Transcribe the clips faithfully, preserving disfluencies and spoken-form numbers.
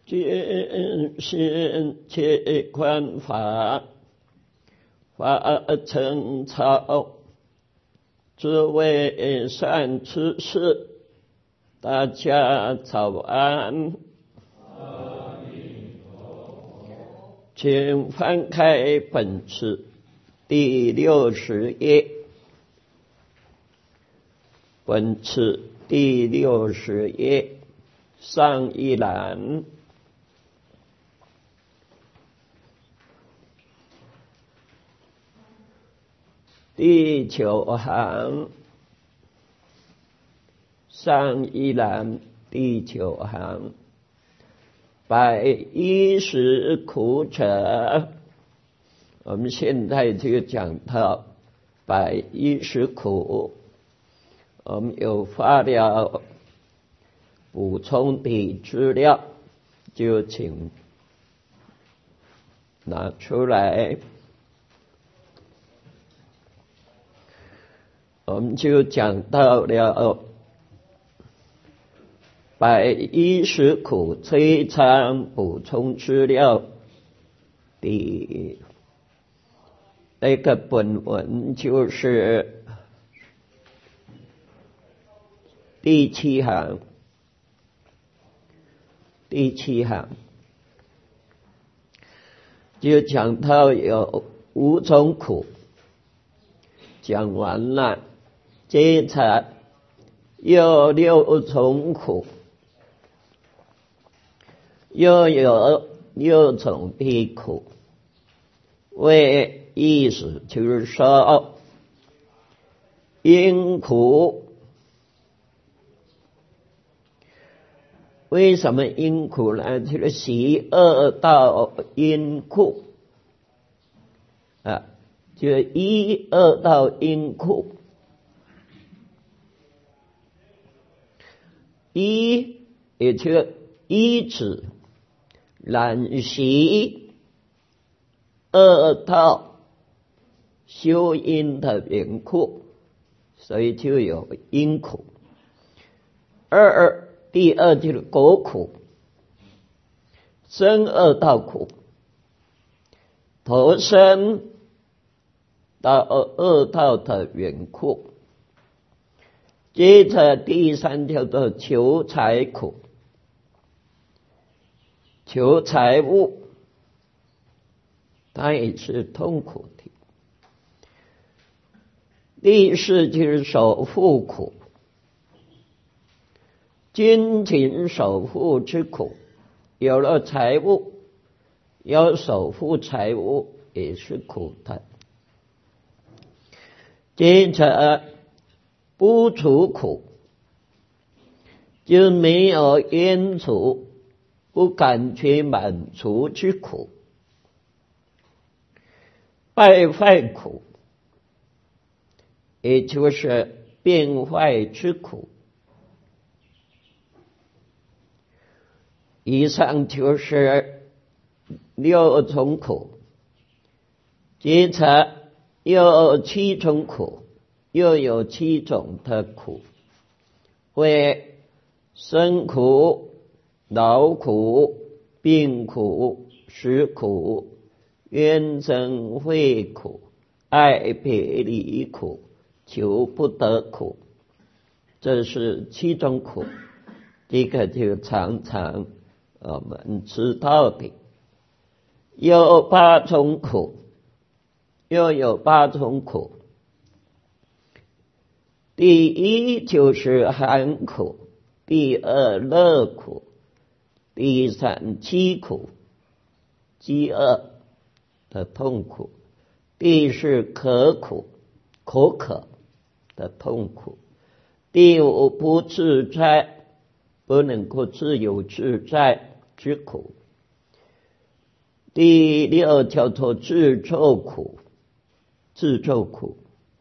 见贤且宽法，法成草，诸位善知识，大家早安。请翻开本次第六十页，本次第六十页上一栏，第九行，上一栏第九行，百一十苦者，我们现在就讲到百一十苦。我们有发了补充的资料，就请拿出来。我们就讲到了百一十苦摧残补充资料的那个本文，就是第七行，第七行就讲到有五种苦，讲完了，接着又六种苦，又有六种的苦，为意思就是说，因苦。为什么因苦呢？就是习恶道因苦啊，就是一恶道因苦。一也就是一指染习恶道修因的缘故，所以就有因苦。二第二就是果苦，生恶道苦，投生到恶道的缘故。接着第三叫做求财苦，求财物，它也是痛苦的。第四就是守护苦，金钱守护之苦，有了财物要守护财物也是苦的。接着不除苦，就没有烟除，不感觉满足之苦。败坏苦，也就是变坏之苦。以上就是六种苦，接着又有七种苦，又有七种的苦，为生苦、老苦、病苦、死苦、冤憎会苦、爱别离苦、求不得苦，这是七种苦。这个就常常我们知道的。有八种苦，又有八种苦。第一就是寒苦，第二乐苦，第三饥苦，饥饿的痛苦，第四渴苦，口渴的痛苦，第五不自在，不能够自由自在之苦，第六叫做自咒苦，自咒苦。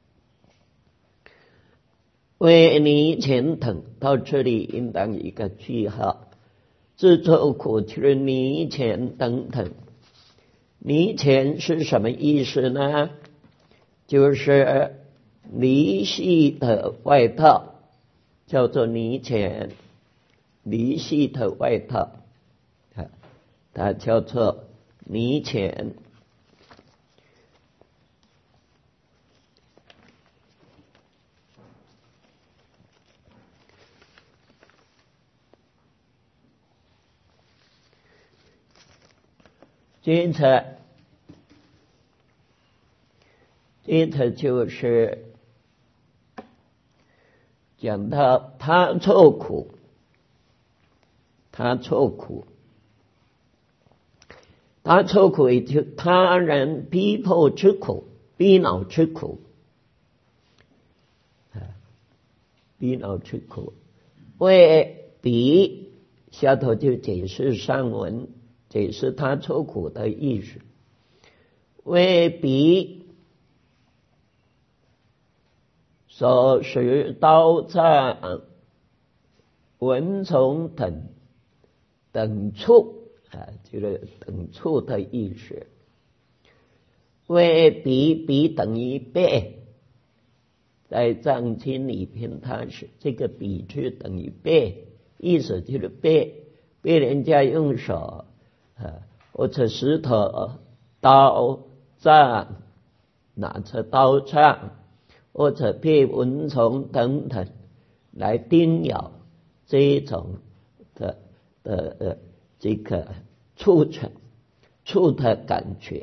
为泥钱等到这里应当一个句号。自咒苦就是泥钱等等。泥钱是什么意思呢？就是离系的外套，叫做泥钱，离系的外套。 啊，它叫做泥钱。接着，接着就是讲到他受苦，他受苦，他受苦也就他人逼迫之苦，逼恼之苦，逼恼之苦。为彼下头就解释上文，解释他受苦的意思。为彼所使刀杖、蚊虫等等处啊，就是等处的意思。为彼，彼等于被，在藏经里边，它是这个彼字等于被，意思就是被被人家用手啊或者石头、刀杖，拿着刀杖，或者被蚊虫等等来叮咬，这种的的呃这个触成触的感觉。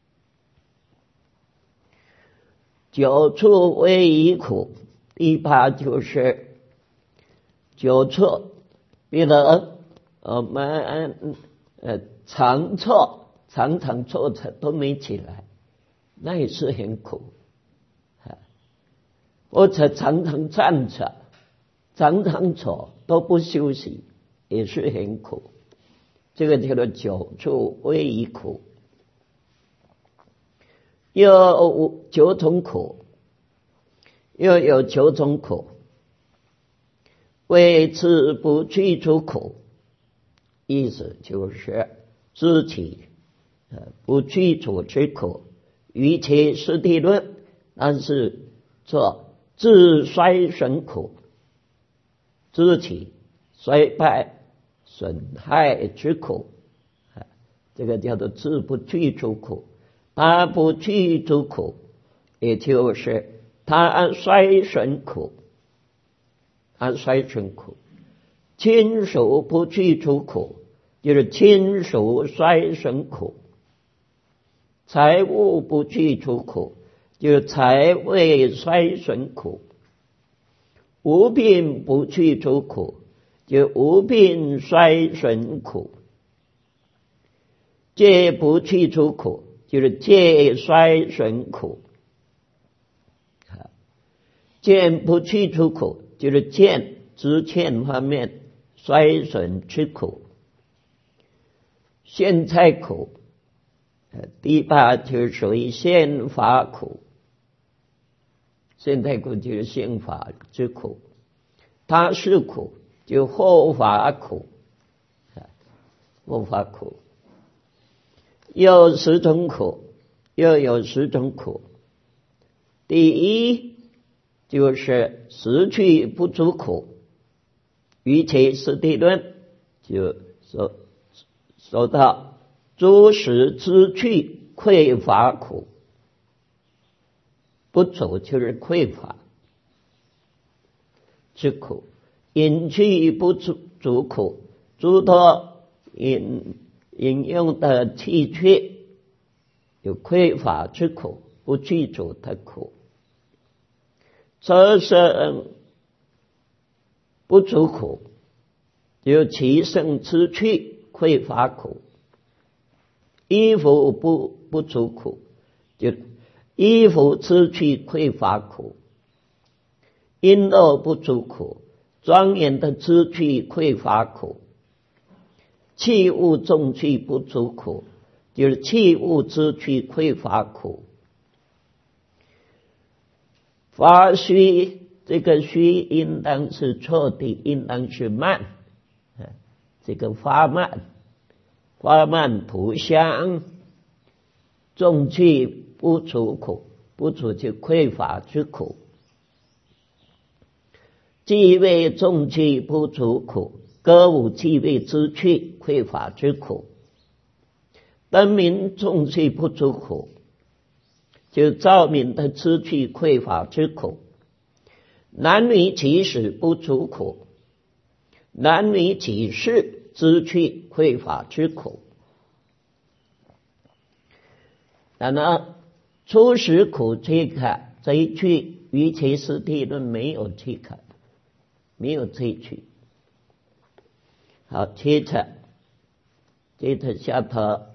九处为以苦，第八就是九处，比如我们呃常坐，常常坐着都没起来，那也是很苦。或者常常站着，常常坐都不休息，也是很苦。这个叫做九处为以苦。又有九种苦，又有九种苦。为此不去除苦，意思就是自己不去除之苦，于其实地论，但是做自衰损苦，自己衰败损害之苦，这个叫做自不去除苦。他不去除苦，也就是他衰损苦，他衰损苦。亲属不去除苦，就是亲属衰损苦。财物不去除苦，就是财位衰损苦。无病不去除苦，就无病衰损苦。戒不去除苦，就是戒衰损苦。见不去除苦，就是见知见方面衰损之苦。现在苦，第八就属于宪法苦。现在苦就是宪法之苦，他是苦就后法苦，后法苦。有十种苦，又有十种苦。第一就是失去不足苦，于其实地论就说说到诸食之去匮乏苦。不足就是匮乏之苦，饮去不足足苦，诸多饮饮用的器具有匮乏之苦，不具足的苦。车身不足苦，有其身之躯匮乏苦。衣服不不足苦，就衣服之躯匮乏苦。阴肉不足苦，庄严的之躯匮乏苦。器物重器不足苦，就是器物之躯匮乏苦。发虚，这个虚应当是错的，应当是慢，这个发慢，发慢不香。重器不足苦，不足就匮乏之苦。既为重器不足苦， 歌舞伎味之趣，匮乏之苦；灯明众趣不足苦，就照明的之趣匮乏之苦；男女其实不足苦，男女其事之趣匮乏之苦。然而初始苦这个这一句于其实地论没有这个，没有这一句。好，接着接着下头，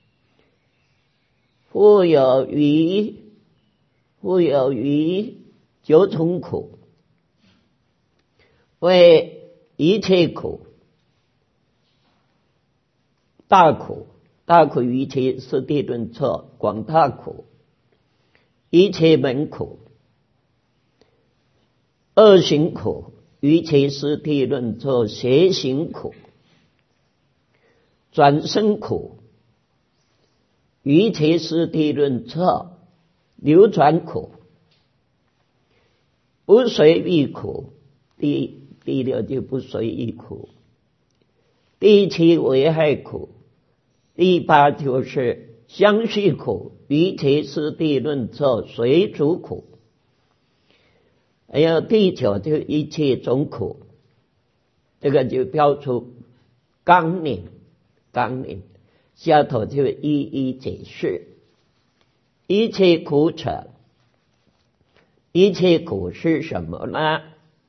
复有余复有余九种苦，为一切苦，大苦，大苦于其实地论测广大苦，一切门苦；二行苦于其实地论测邪行苦，转生苦于其实地论测流转苦，不随意苦，第第六就不随意苦，第七危害苦，第八就是相续苦，于其实地论测随逐苦，还有第九就一切种苦，这个就标出纲领，纲领下头就一一解释。一切苦者，一切苦是什么呢？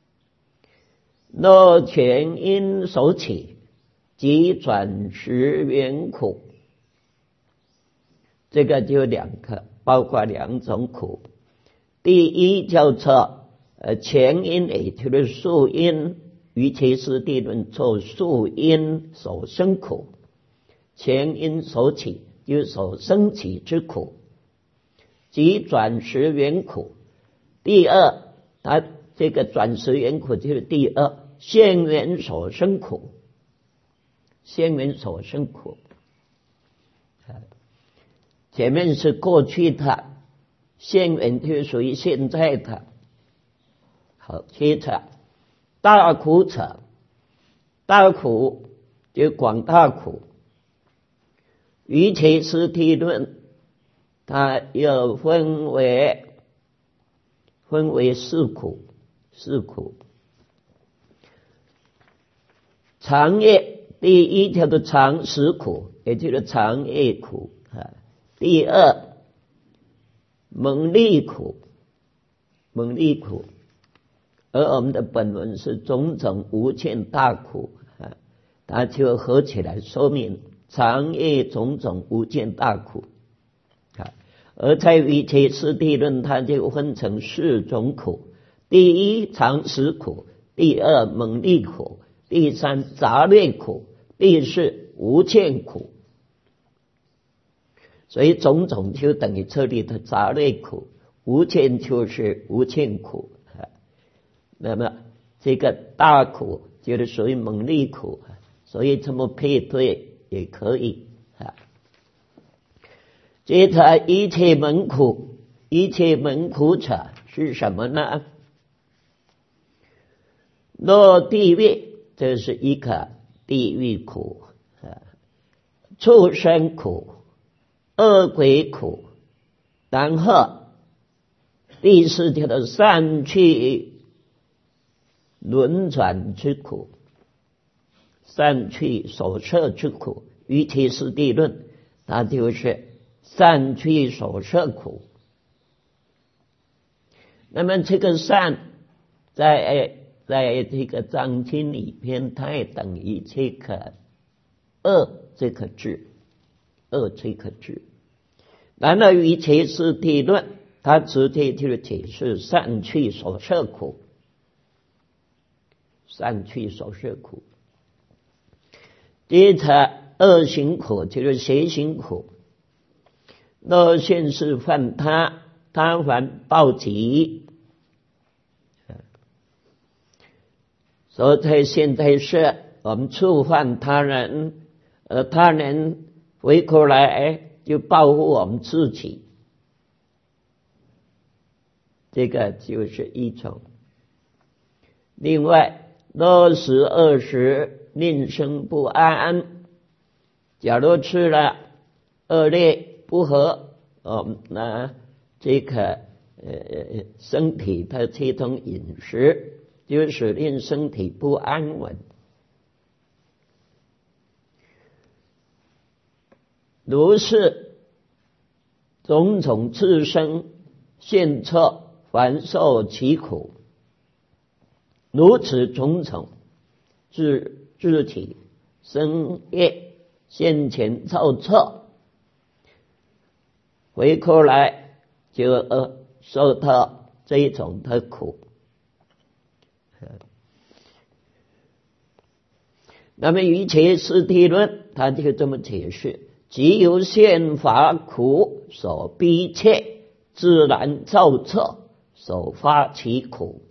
若全因所起，即转识缘苦。这个就两个，包括两种苦。第一叫做呃前因，也就是宿因，于其实地论测宿因所生苦，前因所起就是所生起之苦，即转识缘苦。第二，它这个转识缘苦就是第二现缘所生苦，现缘所生苦。前面是过去的，现缘就属于现在的。好，接着大苦者，大苦就广大苦，于其实地论它又分为分为四苦，四苦。长夜，第一条的长识苦，也就是长夜苦啊。第二猛利苦，猛利苦，而我们的本文是种种无间大苦啊，它就合起来说明长夜种种无间大苦啊。而在于其实地论，它就分成四种苦：第一长识苦，第二猛利苦，第三杂略苦，第四无间苦。所以种种就等于这里的杂略苦，无间就是无间苦啊。那么这个大苦就是属于猛利苦，所以这么配对也可以啊。接着一切门苦，一切门苦者是什么呢？若地狱，这是一个地狱苦啊，畜生苦，恶鬼苦，然后第四条的善趣轮转之苦，善趣所摄之苦，于其实地论，它就是善趣所摄苦。那么这个善在在这个藏经里边，它也等于这个恶这个字，恶这个字。然而于其实地论，它直接就是解释善趣所摄苦，善趣所摄苦。接着恶行苦就是邪行苦，若现世犯他，他还报己。所以在现在是我们触犯他人，而他人回过来就报复我们自己，这个就是一种。另外若十二时令生不安。假如吃了恶劣不和，哦，那这个呃身体的这种饮食，就是令身体不安稳。如是种种自身现测，凡受其苦。如此种种自自体生业现前造册，回过来就呃受到这一种的苦。那么于切实谛论他就这么解释：即由宪法苦所逼切，自然造册，所发其苦。